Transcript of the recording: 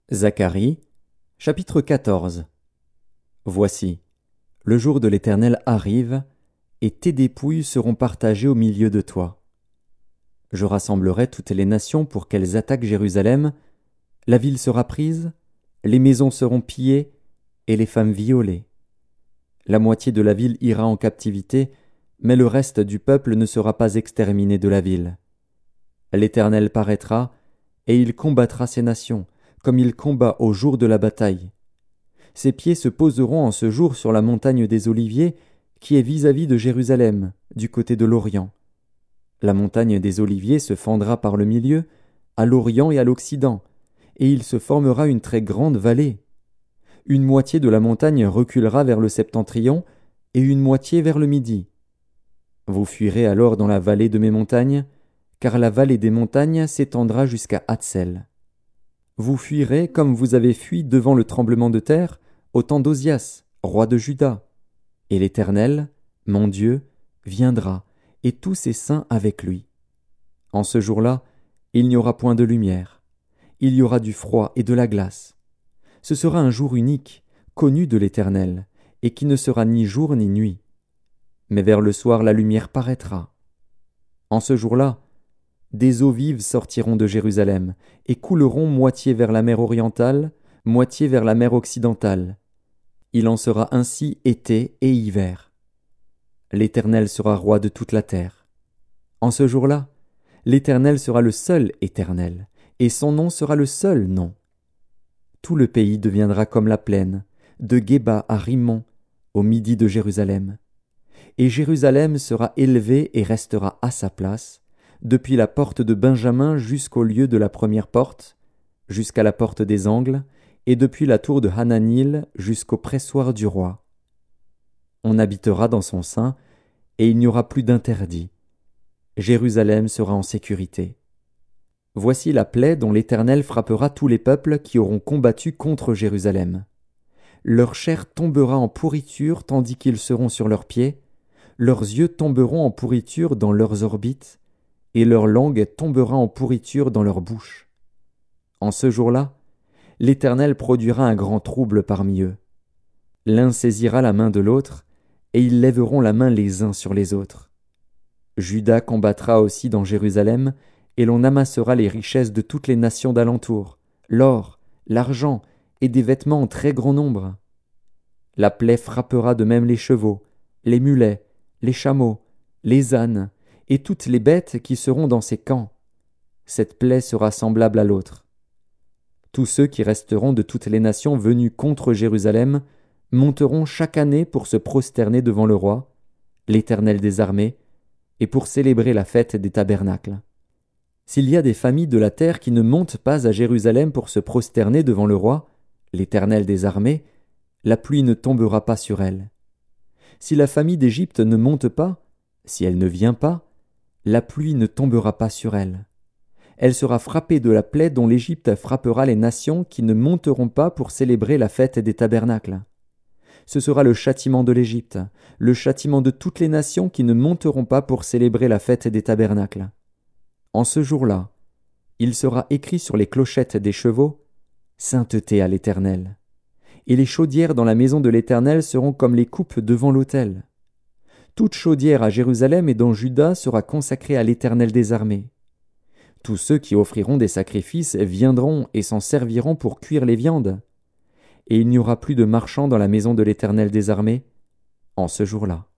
Zacharie, chapitre 14. Voici, le jour de l'Éternel arrive, et tes dépouilles seront partagées au milieu de toi. Je rassemblerai toutes les nations pour qu'elles attaquent Jérusalem, la ville sera prise, les maisons seront pillées, et les femmes violées. La moitié de la ville ira en captivité, mais le reste du peuple ne sera pas exterminé de la ville. L'Éternel paraîtra, et il combattra ces nations, comme il combat au jour de la bataille. Ses pieds se poseront en ce jour sur la montagne des Oliviers, qui est vis-à-vis de Jérusalem, du côté de l'Orient. La montagne des Oliviers se fendra par le milieu, à l'Orient et à l'Occident, et il se formera une très grande vallée. Une moitié de la montagne reculera vers le septentrion, et une moitié vers le midi. Vous fuirez alors dans la vallée de mes montagnes, car la vallée des montagnes s'étendra jusqu'à Hatsel. Vous fuirez comme vous avez fui devant le tremblement de terre, au temps d'Osias, roi de Juda. Et l'Éternel, mon Dieu, viendra, et tous ses saints avec lui. En ce jour-là, il n'y aura point de lumière. Il y aura du froid et de la glace. Ce sera un jour unique, connu de l'Éternel, et qui ne sera ni jour ni nuit. Mais vers le soir la lumière paraîtra. En ce jour-là, des eaux vives sortiront de Jérusalem, et couleront moitié vers la mer orientale, moitié vers la mer occidentale. Il en sera ainsi été et hiver. L'Éternel sera roi de toute la terre. En ce jour-là, l'Éternel sera le seul Éternel, et son nom sera le seul nom. Tout le pays deviendra comme la plaine, de Géba à Rimmon, au midi de Jérusalem. Et Jérusalem sera élevée et restera à sa place, depuis la porte de Benjamin jusqu'au lieu de la première porte, jusqu'à la porte des angles, et depuis la tour de Hananil jusqu'au pressoir du roi. On habitera dans son sein, et il n'y aura plus d'interdit. Jérusalem sera en sécurité. Voici la plaie dont l'Éternel frappera tous les peuples qui auront combattu contre Jérusalem. Leur chair tombera en pourriture tandis qu'ils seront sur leurs pieds, leurs yeux tomberont en pourriture dans leurs orbites, et leur langue tombera en pourriture dans leur bouche. En ce jour-là, l'Éternel produira un grand trouble parmi eux. L'un saisira la main de l'autre, et ils lèveront la main les uns sur les autres. Juda combattra aussi dans Jérusalem, et l'on amassera les richesses de toutes les nations d'alentour, l'or, l'argent et des vêtements en très grand nombre. La plaie frappera de même les chevaux, les mulets, les chameaux, les ânes, et toutes les bêtes qui seront dans ces camps. Cette plaie sera semblable à l'autre. Tous ceux qui resteront de toutes les nations venues contre Jérusalem monteront chaque année pour se prosterner devant le roi, l'Éternel des armées, et pour célébrer la fête des tabernacles. S'il y a des familles de la terre qui ne montent pas à Jérusalem pour se prosterner devant le roi, l'Éternel des armées, la pluie ne tombera pas sur elles. Si la famille d'Égypte ne monte pas, si elle ne vient pas, la pluie ne tombera pas sur elle. Elle sera frappée de la plaie dont l'Égypte frappera les nations qui ne monteront pas pour célébrer la fête des tabernacles. Ce sera le châtiment de l'Égypte, le châtiment de toutes les nations qui ne monteront pas pour célébrer la fête des tabernacles. En ce jour-là, il sera écrit sur les clochettes des chevaux « Sainteté à l'Éternel ». Et les chaudières dans la maison de l'Éternel seront comme les coupes devant l'autel. Toute chaudière à Jérusalem et dans Juda sera consacrée à l'Éternel des armées. Tous ceux qui offriront des sacrifices viendront et s'en serviront pour cuire les viandes. Et il n'y aura plus de marchands dans la maison de l'Éternel des armées en ce jour-là.